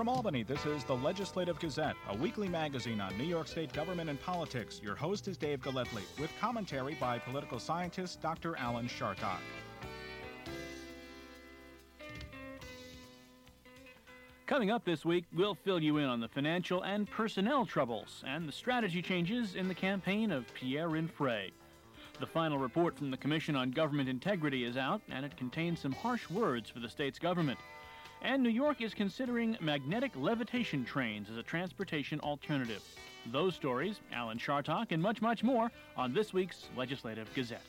From Albany, this is the Legislative Gazette, a weekly magazine on New York State government and politics. Your host is Dave Galletly, with commentary by political scientist Dr. Alan Chartock. Coming up this week, we'll fill you in on the financial and personnel troubles and the strategy changes in the campaign of Pierre Rinfret. The final report from the Commission on Government Integrity is out, and it contains some harsh words for the state's government. And New York is considering magnetic levitation trains as a transportation alternative. Those stories, Alan Chartock, and much, much more on this week's Legislative Gazette.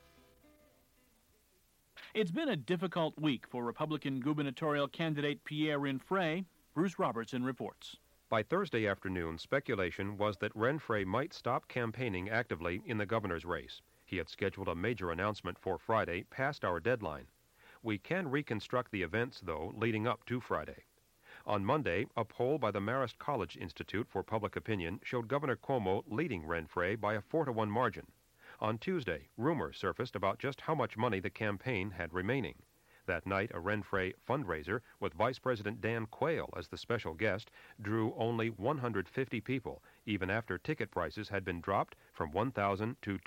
It's been a difficult week for Republican gubernatorial candidate Pierre Rinfret. Bruce Robertson reports. By Thursday afternoon, speculation was that Rinfret might stop campaigning actively in the governor's race. He had scheduled a major announcement for Friday, past our deadline. We can reconstruct the events, though, leading up to Friday. On Monday, a poll by the Marist College Institute for Public Opinion showed Governor Cuomo leading Rinfret by a 4-1 margin. On Tuesday, rumors surfaced about just how much money the campaign had remaining. That night, a Rinfret fundraiser with Vice President Dan Quayle as the special guest drew only 150 people, even after ticket prices had been dropped from $1,000 to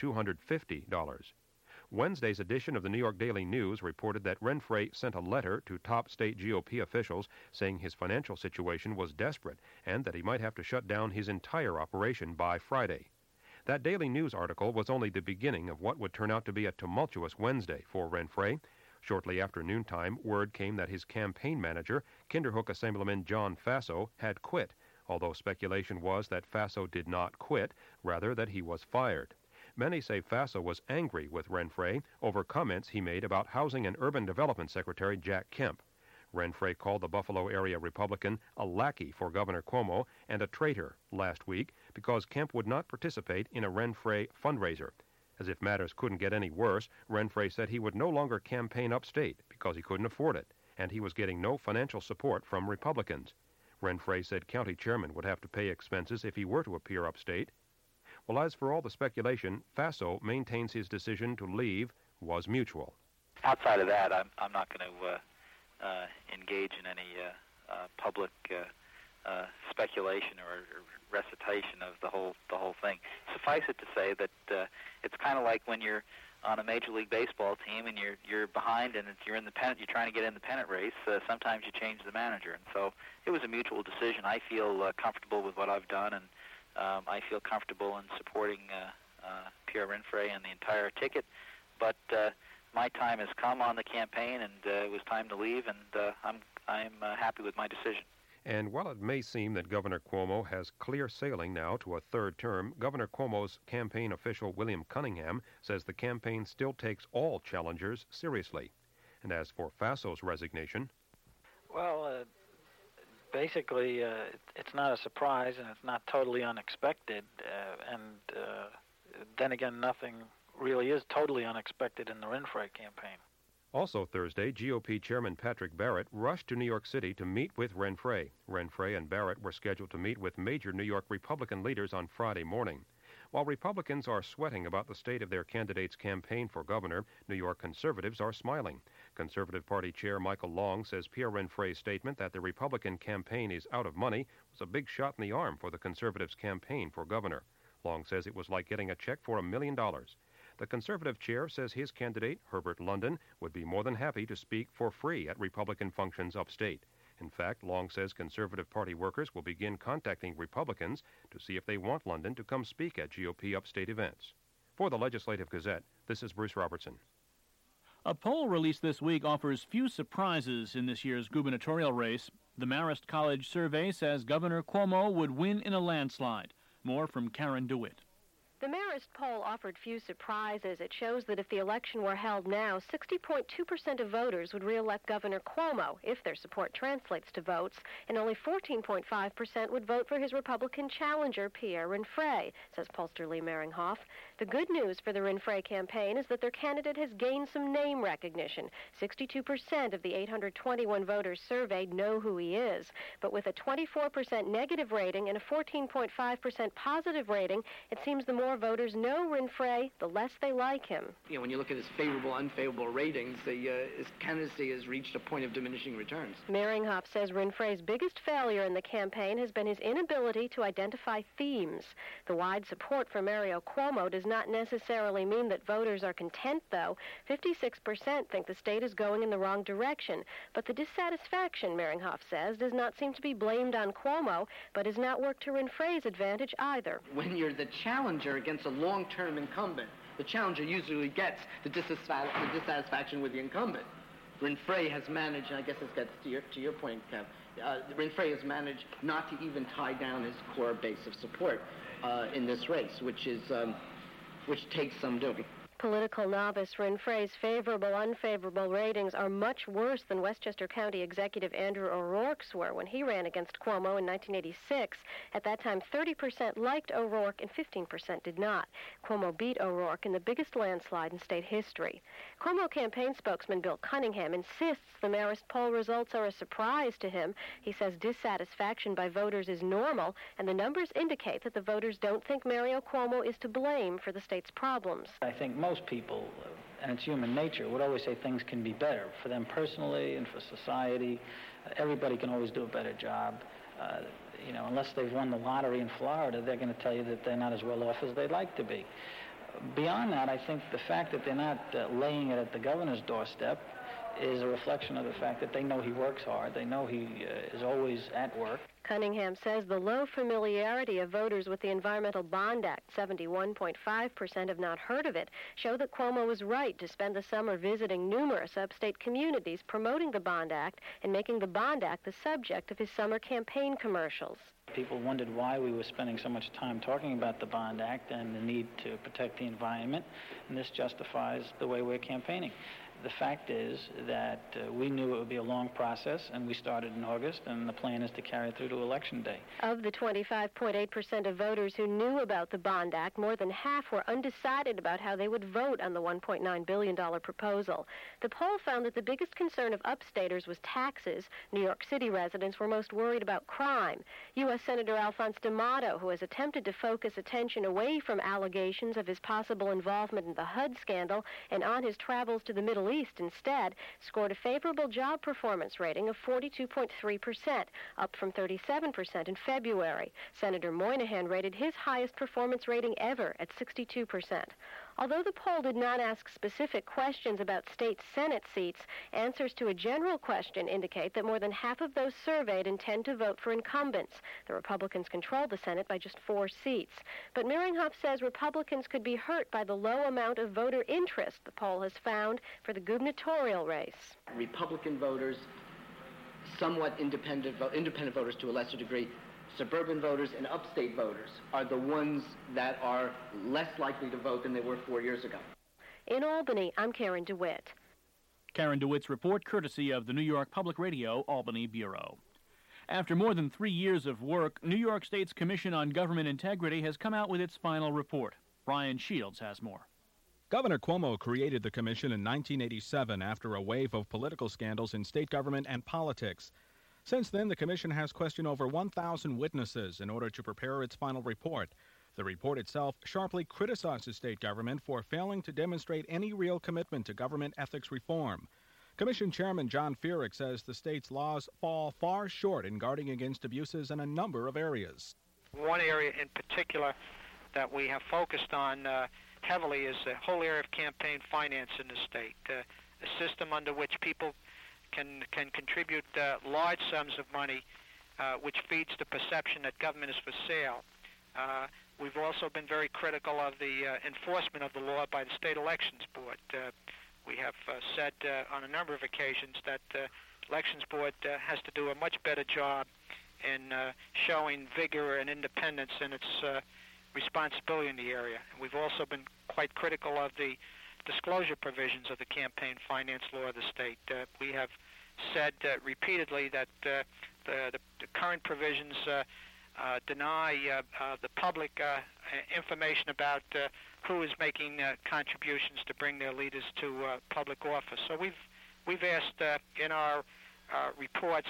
$250. Wednesday's edition of the New York Daily News reported that Rinfret sent a letter to top state GOP officials saying his financial situation was desperate and that he might have to shut down his entire operation by Friday. That Daily News article was only the beginning of what would turn out to be a tumultuous Wednesday for Rinfret. Shortly after noontime, word came that his campaign manager, Kinderhook Assemblyman John Faso, had quit, although speculation was that Faso did not quit, rather that he was fired. Many say Faso was angry with Rinfret over comments he made about Housing and Urban Development Secretary Jack Kemp. Rinfret called the Buffalo area Republican a lackey for Governor Cuomo and a traitor last week because Kemp would not participate in a Rinfret fundraiser. As if matters couldn't get any worse, Rinfret said he would no longer campaign upstate because he couldn't afford it, and he was getting no financial support from Republicans. Rinfret said county chairmen would have to pay expenses if he were to appear upstate. Well, as for all the speculation, Faso maintains his decision to leave was mutual. Outside of that, I'm not going to engage in any public speculation or recitation of the whole thing. Suffice it to say that it's kind of like when you're on a Major League Baseball team and you're behind and you're in the pennant, you're trying to get in the pennant race. Sometimes you change the manager, and so it was a mutual decision. I feel comfortable with what I've done, and I feel comfortable in supporting Pierre Rinfret and the entire ticket. But my time has come on the campaign, and it was time to leave, and I'm happy with my decision. And while it may seem that Governor Cuomo has clear sailing now to a third term, Governor Cuomo's campaign official William Cunningham says the campaign still takes all challengers seriously. And as for Faso's resignation... Well, basically, it's not a surprise, and it's not totally unexpected. And then again, nothing really is totally unexpected in the Rinfret campaign. Also Thursday, GOP Chairman Patrick Barrett rushed to New York City to meet with Rinfret. Rinfret and Barrett were scheduled to meet with major New York Republican leaders on Friday morning. While Republicans are sweating about the state of their candidate's campaign for governor, New York conservatives are smiling. Conservative Party Chair Michael Long says Pierre Rinfret's statement that the Republican campaign is out of money was a big shot in the arm for the conservatives' campaign for governor. Long says it was like getting a check for $1 million. The conservative chair says his candidate, Herbert London, would be more than happy to speak for free at Republican functions upstate. In fact, Long says Conservative Party workers will begin contacting Republicans to see if they want London to come speak at GOP upstate events. For the Legislative Gazette, this is Bruce Robertson. A poll released this week offers few surprises in this year's gubernatorial race. The Marist College survey says Governor Cuomo would win in a landslide. More from Karen DeWitt. The Marist poll offered few surprises. It shows that if the election were held now, 60.2% of voters would re-elect Governor Cuomo if their support translates to votes, and only 14.5% would vote for his Republican challenger, Pierre Rinfret, says pollster Lee Meringhoff. The good news for the Rinfret campaign is that their candidate has gained some name recognition. 62% of the 821 voters surveyed know who he is, but with a 24% negative rating and a 14.5% positive rating, it seems the more more voters know Renfrey, the less they like him. When you look at his favorable, unfavorable ratings, his candidacy has reached a point of diminishing returns. Mehringhoff says Renfrey's biggest failure in the campaign has been his inability to identify themes. The wide support for Mario Cuomo does not necessarily mean that voters are content, though. 56% think the state is going in the wrong direction. But the dissatisfaction, Mehringhoff says, does not seem to be blamed on Cuomo, but has not worked to Renfrey's advantage either. When you're the challenger against a long-term incumbent, the challenger usually gets the dissatisfaction with the incumbent. Renfrey has managed, and I guess this gets to your point, Kev, Renfrey has managed not to even tie down his core base of support in this race, which takes some doing. Political novice Renfrey's favorable, unfavorable ratings are much worse than Westchester County Executive Andrew O'Rourke's were when he ran against Cuomo in 1986. At that time, 30% liked O'Rourke and 15% did not. Cuomo beat O'Rourke in the biggest landslide in state history. Cuomo campaign spokesman Bill Cunningham insists the Marist poll results are a surprise to him. He says dissatisfaction by voters is normal, and the numbers indicate that the voters don't think Mario Cuomo is to blame for the state's problems. I think most people, and it's human nature, would always say things can be better for them personally and for society. Everybody can always do a better job. Unless they've won the lottery in Florida, they're going to tell you that they're not as well off as they'd like to be. Beyond that, I think the fact that they're not laying it at the governor's doorstep is a reflection of the fact that they know he works hard. They know he is always at work. Cunningham says the low familiarity of voters with the Environmental Bond Act, 71.5% have not heard of it, show that Cuomo was right to spend the summer visiting numerous upstate communities promoting the Bond Act and making the Bond Act the subject of his summer campaign commercials. People wondered why we were spending so much time talking about the Bond Act and the need to protect the environment, and this justifies the way we're campaigning. The fact is that we knew it would be a long process, and we started in August, and the plan is to carry it through to Election Day. Of the 25.8% of voters who knew about the Bond Act, more than half were undecided about how they would vote on the $1.9 billion proposal. The poll found that the biggest concern of upstaters was taxes. New York City residents were most worried about crime. U.S. Senator Alphonse D'Amato, who has attempted to focus attention away from allegations of his possible involvement in the HUD scandal and on his travels to the Middle East instead, scored a favorable job performance rating of 42.3%, up from 37% in February. Senator Moynihan rated his highest performance rating ever at 62%. Although the poll did not ask specific questions about state Senate seats, answers to a general question indicate that more than half of those surveyed intend to vote for incumbents. The Republicans control the Senate by just 4 seats. But Mehringhoff says Republicans could be hurt by the low amount of voter interest the poll has found for the gubernatorial race. Republican voters, somewhat independent voters to a lesser degree, suburban voters and upstate voters are the ones that are less likely to vote than they were 4 years ago. In Albany, I'm Karen DeWitt. Karen DeWitt's report, courtesy of the New York Public Radio Albany Bureau. After more than 3 years of work, New York State's Commission on Government Integrity has come out with its final report. Brian Shields has more. Governor Cuomo created the commission in 1987 after a wave of political scandals in state government and politics. Since then, the commission has questioned over 1,000 witnesses in order to prepare its final report. The report itself sharply criticizes state government for failing to demonstrate any real commitment to government ethics reform. Commission Chairman John Feerick says the state's laws fall far short in guarding against abuses in a number of areas. One area in particular that we have focused on heavily is the whole area of campaign finance in the state, a system under which people can contribute large sums of money, which feeds the perception that government is for sale. We've also been very critical of the enforcement of the law by the State Elections Board. We have said on a number of occasions that the Elections Board has to do a much better job in showing vigor and independence in its responsibility in the area. We've also been quite critical of the disclosure provisions of the campaign finance law of the state. We have said repeatedly that the current provisions deny the public information about who is making contributions to bring their leaders to public office. So we've asked in our reports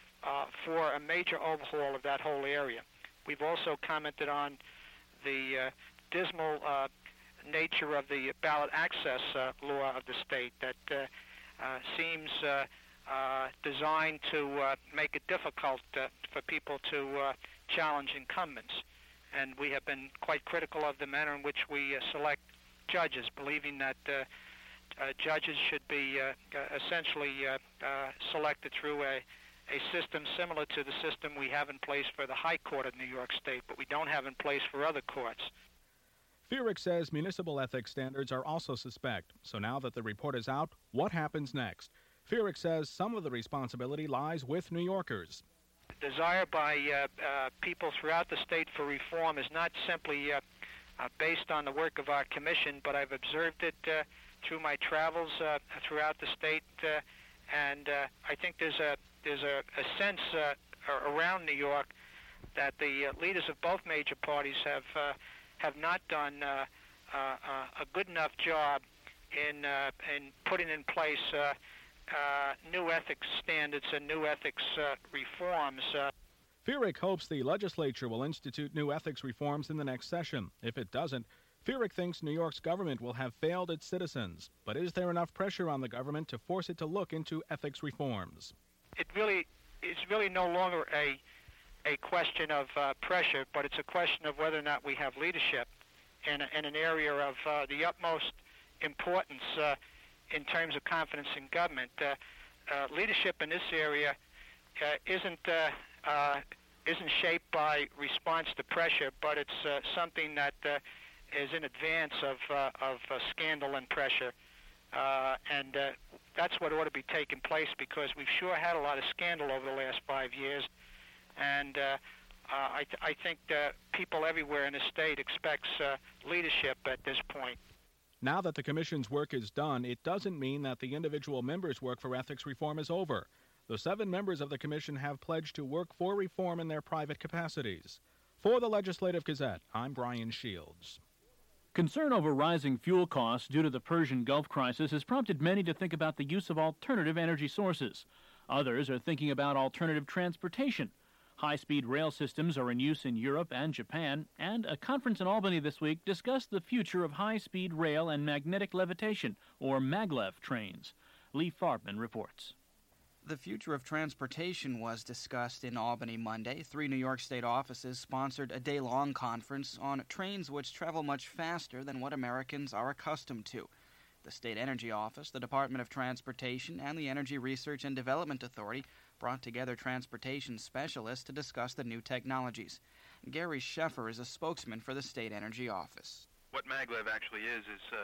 for a major overhaul of that whole area. We've also commented on the dismal nature of the ballot access law of the state that seems designed to make it difficult for people to challenge incumbents. And we have been quite critical of the manner in which we select judges, believing that judges should be essentially selected through a system similar to the system we have in place for the High Court of New York State, but we don't have in place for other courts. Feerick says municipal ethics standards are also suspect. So now that the report is out, what happens next? Feerick says some of the responsibility lies with New Yorkers. Desire by people throughout the state for reform is not simply based on the work of our commission, but I've observed it through my travels throughout the state, and I think there's a sense around New York that the leaders of both major parties have not done a good enough job in putting in place new ethics standards and new ethics reforms. Feerick hopes the legislature will institute new ethics reforms in the next session. If it doesn't, Feerick thinks New York's government will have failed its citizens. But is there enough pressure on the government to force it to look into ethics reforms? It's really no longer a question of pressure, but it's a question of whether or not we have leadership in an area of the utmost importance in terms of confidence in government. Leadership in this area isn't shaped by response to pressure, but it's something that is in advance of scandal and pressure. And that's what ought to be taking place, because we've sure had a lot of scandal over the last 5 years. And I think people everywhere in the state expects leadership at this point. Now that the Commission's work is done, it doesn't mean that the individual members' work for ethics reform is over. The 7 members of the Commission have pledged to work for reform in their private capacities. For the Legislative Gazette, I'm Brian Shields. Concern over rising fuel costs due to the Persian Gulf crisis has prompted many to think about the use of alternative energy sources. Others are thinking about alternative transportation. High-speed rail systems are in use in Europe and Japan, and a conference in Albany this week discussed the future of high-speed rail and magnetic levitation, or maglev, trains. Lee Farbman reports. The future of transportation was discussed in Albany Monday. 3 New York State offices sponsored a day-long conference on trains which travel much faster than what Americans are accustomed to. The State Energy Office, the Department of Transportation, and the Energy Research and Development Authority brought together transportation specialists to discuss the new technologies. Gary Sheffer is a spokesman for the State Energy Office. What maglev actually is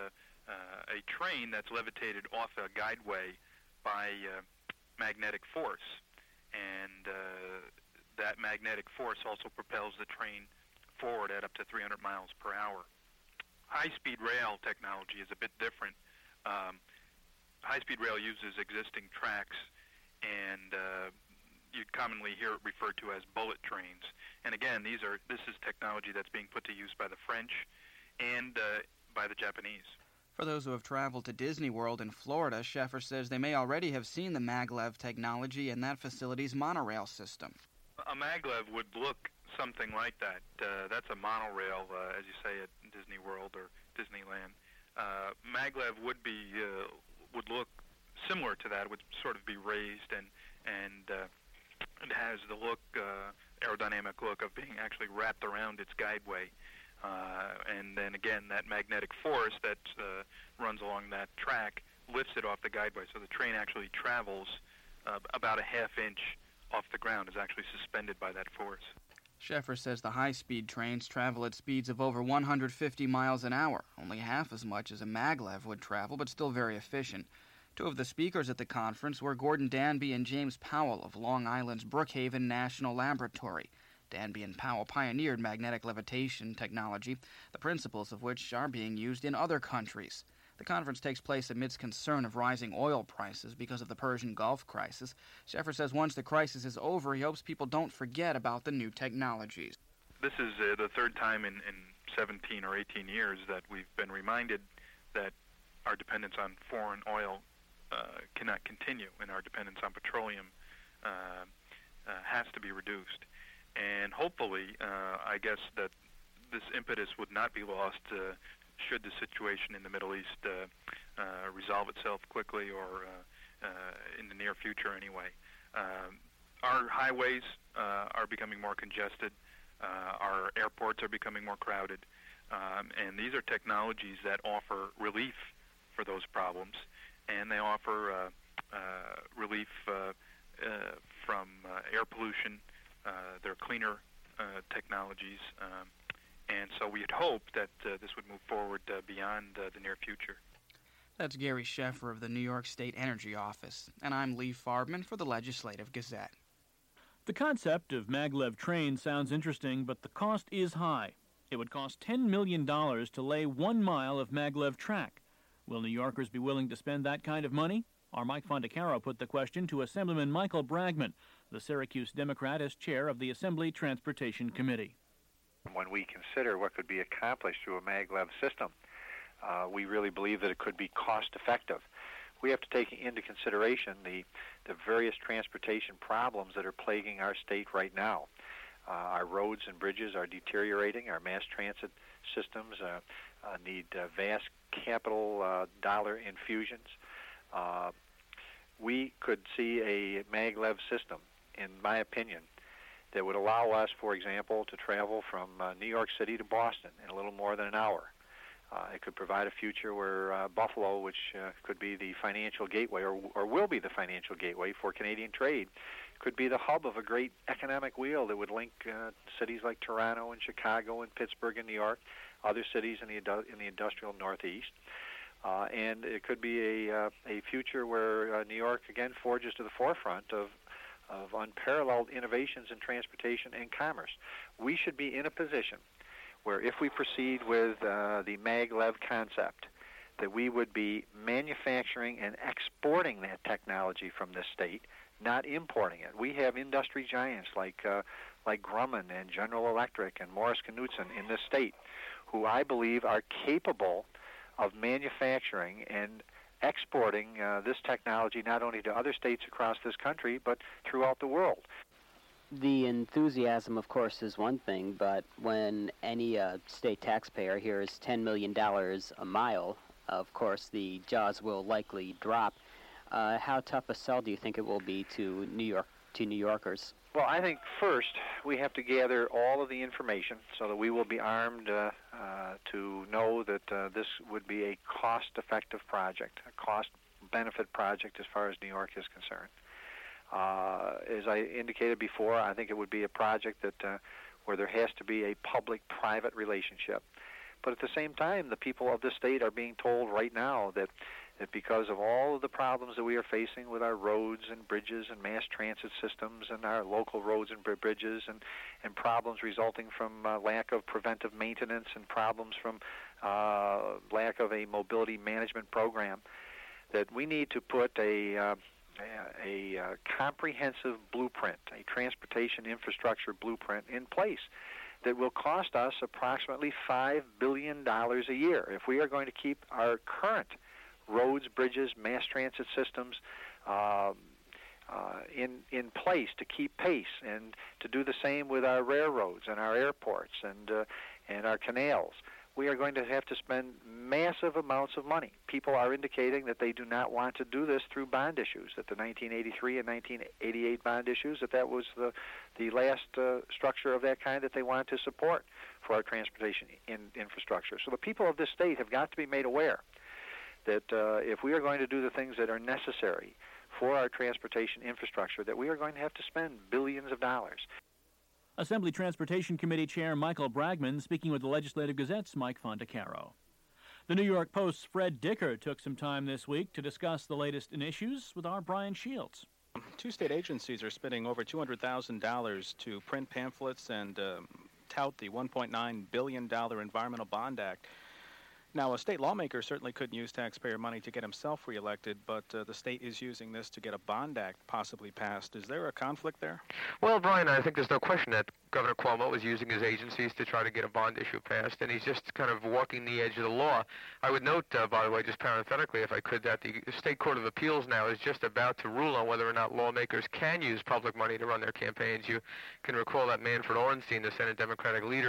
a train that's levitated off a guideway by magnetic force, and that magnetic force also propels the train forward at up to 300 miles per hour. High-speed rail technology is a bit different. High-speed rail uses existing tracks, and you'd commonly hear it referred to as bullet trains. And again, this is technology that's being put to use by the French and by the Japanese. For those who have traveled to Disney World in Florida, Sheffer says they may already have seen the maglev technology in that facility's monorail system. A maglev would look something like that. That's a monorail, as you say, at Disney World or Disneyland. Maglev would look similar to that. It would sort of be raised, and it has the look, aerodynamic look of being actually wrapped around its guideway. And then again, that magnetic force that runs along that track lifts it off the guideway, so the train actually travels about a half inch off the ground, is actually suspended by that force. Sheffer says the high-speed trains travel at speeds of over 150 miles an hour, only half as much as a maglev would travel, but still very efficient. 2 of the speakers at the conference were Gordon Danby and James Powell of Long Island's Brookhaven National Laboratory. Danby and Powell pioneered magnetic levitation technology, the principles of which are being used in other countries. The conference takes place amidst concern of rising oil prices because of the Persian Gulf crisis. Sheffer says once the crisis is over, he hopes people don't forget about the new technologies. This is the third time in 17 or 18 years that we've been reminded that our dependence on foreign oil cannot continue, and our dependence on petroleum has to be reduced. And hopefully, I guess that this impetus would not be lost should the situation in the Middle East resolve itself quickly or in the near future anyway. Our highways are becoming more congested. Our airports are becoming more crowded. And these are technologies that offer relief for those problems, and they offer relief from air pollution. They're cleaner technologies, and so we'd hope that this would move forward beyond the near future. That's Gary Sheffer of the New York State Energy Office, and I'm Lee Farbman for the Legislative Gazette. The concept of maglev trains sounds interesting, but the cost is high. It would cost $10 million to lay 1 mile of maglev track. Will New Yorkers be willing to spend that kind of money? Our Mike Fondacaro put the question to Assemblyman Michael Bragman, the Syracuse Democrat, as chair of the Assembly Transportation Committee. When we consider what could be accomplished through a maglev system, we really believe that it could be cost-effective. We have to take into consideration the various transportation problems that are plaguing our state right now. Our roads and bridges are deteriorating. Our mass transit systems need vast capital dollar infusions. We could see a maglev system, in my opinion, that would allow us, for example, to travel from New York City to Boston in a little more than an hour. It could provide a future where Buffalo, which could be the financial gateway or will be the financial gateway for Canadian trade, could be the hub of a great economic wheel that would link cities like Toronto and Chicago and Pittsburgh and New York, other cities in the industrial Northeast. And it could be a future where New York, again, forges to the forefront of unparalleled innovations in transportation and commerce. We should be in a position where if we proceed with the maglev concept, that we would be manufacturing and exporting that technology from this state, not importing it. We have industry giants like Grumman and General Electric and Morris Knudsen in this state who I believe are capable of manufacturing and exporting this technology not only to other states across this country, but throughout the world. The enthusiasm, of course, is one thing, but when any state taxpayer hears $10 million a mile, of course, the jaws will likely drop. How tough a sell do you think it will be to New Yorkers? Well, I think first we have to gather all of the information so that we will be armed to know that this would be a cost-effective project, a cost-benefit project as far as New York is concerned. As I indicated before, I think it would be a project that where there has to be a public-private relationship. But at the same time, the people of the state are being told right now that because of all of the problems that we are facing with our roads and bridges and mass transit systems and our local roads and bridges and problems resulting from lack of preventive maintenance and problems from lack of a mobility management program, that we need to put a comprehensive blueprint, a transportation infrastructure blueprint in place that will cost us approximately $5 billion a year if we are going to keep our current roads, bridges, mass transit systems in place to keep pace, and to do the same with our railroads and our airports and our canals. We are going to have to spend massive amounts of money. People are indicating that they do not want to do this through bond issues, that the 1983 and 1988 bond issues, that was the last structure of that kind that they want to support for our transportation infrastructure. So the people of this state have got to be made aware that if we are going to do the things that are necessary for our transportation infrastructure, that we are going to have to spend billions of dollars. Assembly Transportation Committee Chair Michael Bragman speaking with the Legislative Gazette's Mike Fondacaro. The New York Post's Fred Dicker took some time this week to discuss the latest in issues with our Brian Shields. Two state agencies are spending over $200,000 to print pamphlets and tout the $1.9 billion Environmental Bond Act. Now, a state lawmaker certainly couldn't use taxpayer money to get himself reelected, but the state is using this to get a bond act possibly passed. Is there a conflict there? Well, Brian, I think there's no question that Governor Cuomo is using his agencies to try to get a bond issue passed, and he's just kind of walking the edge of the law. I would note, by the way, just parenthetically, if I could, that the State Court of Appeals now is just about to rule on whether or not lawmakers can use public money to run their campaigns. You can recall that Manfred Orenstein, the Senate Democratic leader,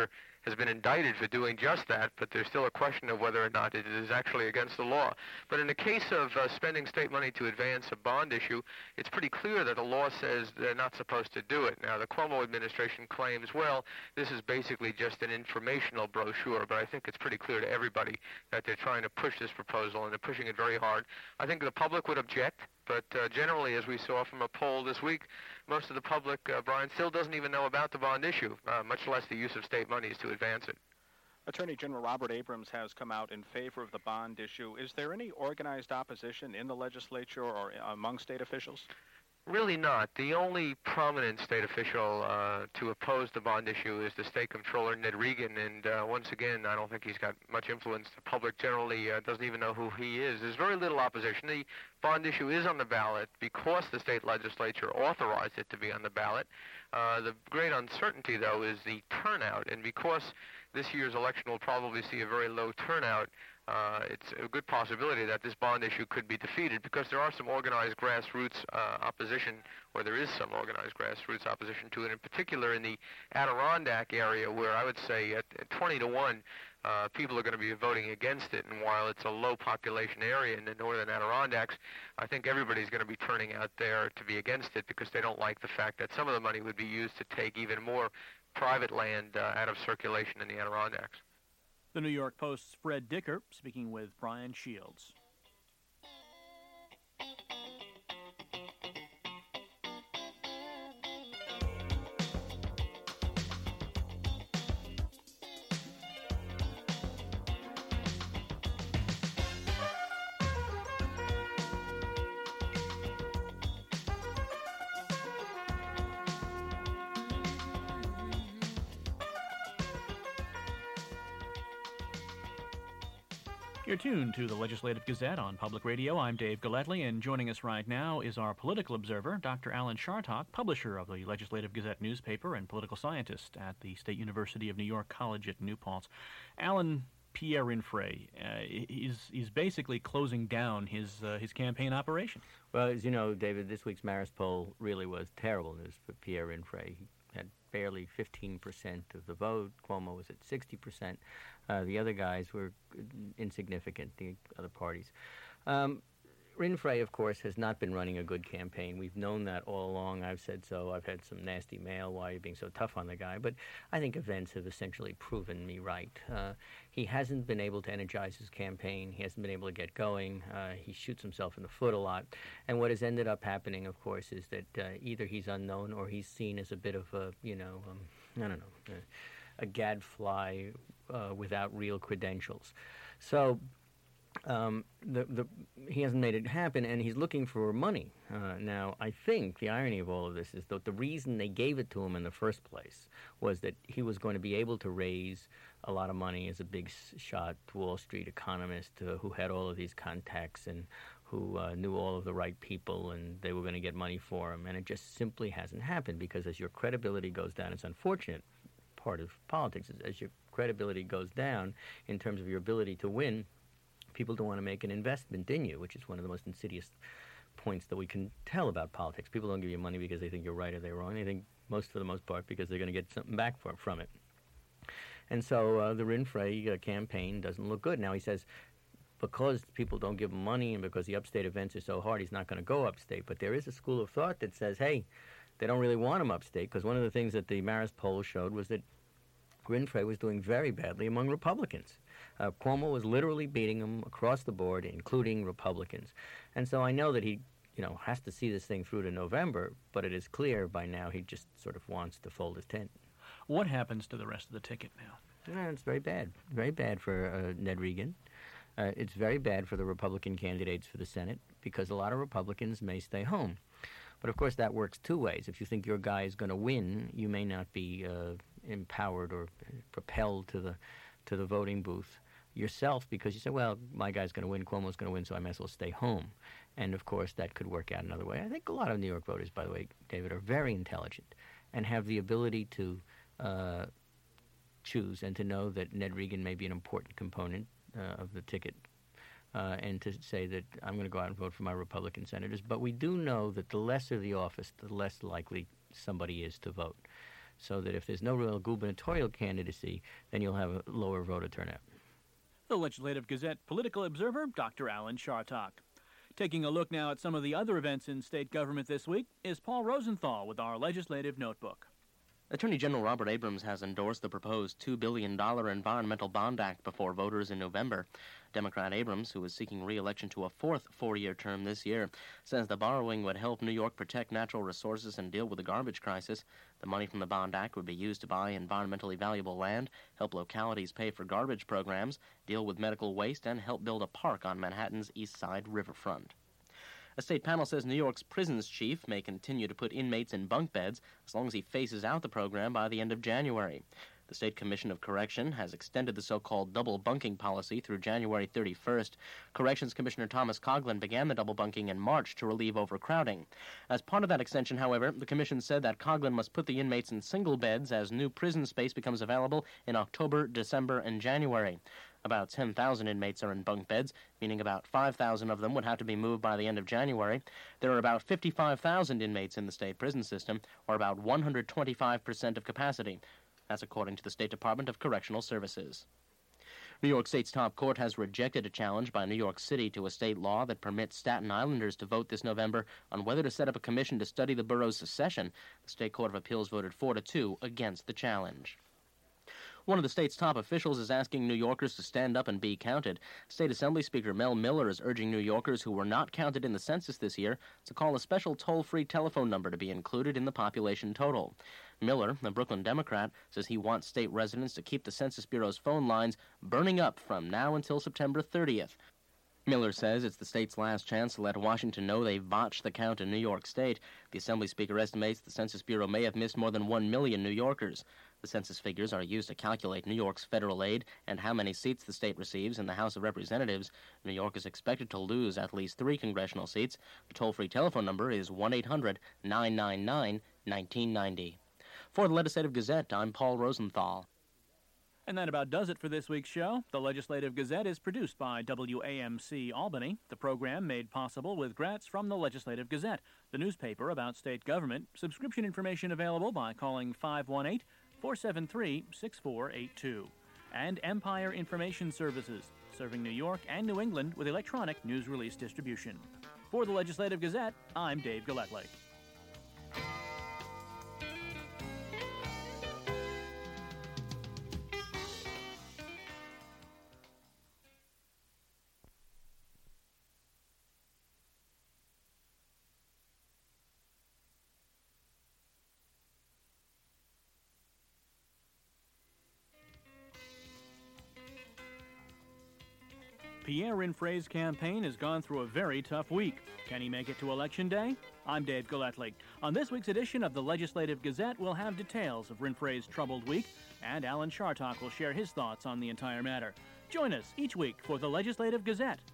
has been indicted for doing just that, but there's still a question of whether or not it is actually against the law. But in the case of spending state money to advance a bond issue, it's pretty clear that the law says they're not supposed to do it. Now, the Cuomo administration claims, well, this is basically just an informational brochure, but I think it's pretty clear to everybody that they're trying to push this proposal, and they're pushing it very hard. I think the public would object, but generally, as we saw from a poll this week, most of the public, Brian, still doesn't even know about the bond issue, much less the use of state monies to advance it. Attorney General Robert Abrams has come out in favor of the bond issue. Is there any organized opposition in the legislature or among state officials? Really not. The only prominent state official to oppose the bond issue is the state comptroller, Ned Regan, and once again, I don't think he's got much influence. The public generally doesn't even know who he is. There's very little opposition. The bond issue is on the ballot because the state legislature authorized it to be on the ballot. The great uncertainty, though, is the turnout, and because this year's election will probably see a very low turnout, it's a good possibility that this bond issue could be defeated because there are some organized grassroots opposition, or there is some organized grassroots opposition to it, in particular in the Adirondack area, where I would say at 20 to 1, people are going to be voting against it. And while it's a low population area in the northern Adirondacks, I think everybody's going to be turning out there to be against it because they don't like the fact that some of the money would be used to take even more private land out of circulation in the Adirondacks. The New York Post's Fred Dicker speaking with Brian Shields. You're tuned to the Legislative Gazette on Public Radio. I'm Dave Galletly, and joining us right now is our political observer, Dr. Alan Chartock, publisher of the Legislative Gazette newspaper and political scientist at the State University of New York College at New Paltz. Alan, Pierre Rinfret, he's basically closing down his campaign operation. Well, as you know, David, this week's Marist poll really was terrible news for Pierre Rinfret. He had barely 15% of the vote. Cuomo was at 60%. The other guys were insignificant, the other parties. Rinfret, of course, has not been running a good campaign. We've known that all along. I've said so. I've had some nasty mail. Why are you being so tough on the guy? But I think events have essentially proven me right. He hasn't been able to energize his campaign. He hasn't been able to get going. He shoots himself in the foot a lot. And what has ended up happening, of course, is that either he's unknown or he's seen as a bit of a, a gadfly without real credentials. So he hasn't made it happen, and he's looking for money. Now, I think the irony of all of this is that the reason they gave it to him in the first place was that he was going to be able to raise a lot of money as a big shot Wall Street economist who had all of these contacts and who knew all of the right people, and they were going to get money for him. And it just simply hasn't happened because as your credibility goes down, it's unfortunate. Part of politics is as your credibility goes down in terms of your ability to win, people don't want to make an investment in you, which is one of the most insidious points that we can tell about politics. People don't give you money because they think you're right or they're wrong. They think, for the most part, because they're going to get something back from it. And so the Rinfret campaign doesn't look good. Now he says because people don't give him money and because the upstate events are so hard, he's not going to go upstate. But there is a school of thought that says, hey, they don't really want him upstate, because one of the things that the Marist poll showed was that Rinfret was doing very badly among Republicans. Cuomo was literally beating him across the board, including Republicans. And so I know that he, has to see this thing through to November, but it is clear by now he just sort of wants to fold his tent. What happens to the rest of the ticket now? It's very bad. Very bad for Ned Regan. It's very bad for the Republican candidates for the Senate, because a lot of Republicans may stay home. But, of course, that works two ways. If you think your guy is going to win, you may not be empowered or propelled to the voting booth yourself because you say, well, my guy's going to win, Cuomo's going to win, so I might as well stay home. And, of course, that could work out another way. I think a lot of New York voters, by the way, David, are very intelligent and have the ability to choose and to know that Ned Regan may be an important component of the ticket. And to say that I'm going to go out and vote for my Republican senators. But we do know that the lesser the office, the less likely somebody is to vote. so that if there's no real gubernatorial candidacy, then you'll have a lower voter turnout. The Legislative Gazette political observer, Dr. Alan Chartock. Taking a look now at some of the other events in state government this week is Paul Rosenthal with our Legislative Notebook. Attorney General Robert Abrams has endorsed the proposed $2 billion Environmental Bond Act before voters in November. Democrat Abrams, who is seeking re-election to a fourth four-year term this year, says the borrowing would help New York protect natural resources and deal with the garbage crisis. The money from the Bond Act would be used to buy environmentally valuable land, help localities pay for garbage programs, deal with medical waste, and help build a park on Manhattan's East Side riverfront. A state panel says New York's prisons chief may continue to put inmates in bunk beds as long as he phases out the program by the end of January. The State Commission of Correction has extended the so-called double bunking policy through January 31st. Corrections Commissioner Thomas Coughlin began the double bunking in March to relieve overcrowding. As part of that extension, however, the Commission said that Coughlin must put the inmates in single beds as new prison space becomes available in October, December, and January. About 10,000 inmates are in bunk beds, meaning about 5,000 of them would have to be moved by the end of January. There are about 55,000 inmates in the state prison system, or about 125% of capacity. That's according to the State Department of Correctional Services. New York State's top court has rejected a challenge by New York City to a state law that permits Staten Islanders to vote this November on whether to set up a commission to study the borough's secession. The State Court of Appeals voted 4-2 against the challenge. One of the state's top officials is asking New Yorkers to stand up and be counted. State Assembly Speaker Mel Miller is urging New Yorkers who were not counted in the census this year to call a special toll-free telephone number to be included in the population total. Miller, a Brooklyn Democrat, says he wants state residents to keep the Census Bureau's phone lines burning up from now until September 30th. Miller says it's the state's last chance to let Washington know they've botched the count in New York State. The Assembly Speaker estimates the Census Bureau may have missed more than 1 million New Yorkers. The census figures are used to calculate New York's federal aid and how many seats the state receives in the House of Representatives. New York is expected to lose at least 3 congressional seats. The toll-free telephone number is 1-800-999-1990. For the Legislative Gazette, I'm Paul Rosenthal. And that about does it for this week's show. The Legislative Gazette is produced by WAMC Albany. The program made possible with grants from the Legislative Gazette, the newspaper about state government. Subscription information available by calling 518-473-6482. And Empire Information Services, serving New York and New England with electronic news release distribution. For the Legislative Gazette, I'm Dave Gillespie. Pierre Rinfrae's campaign has gone through a very tough week. Can he make it to Election Day? I'm Dave Gillespie. On this week's edition of the Legislative Gazette, we'll have details of Rinfrae's troubled week, and Alan Chartock will share his thoughts on the entire matter. Join us each week for the Legislative Gazette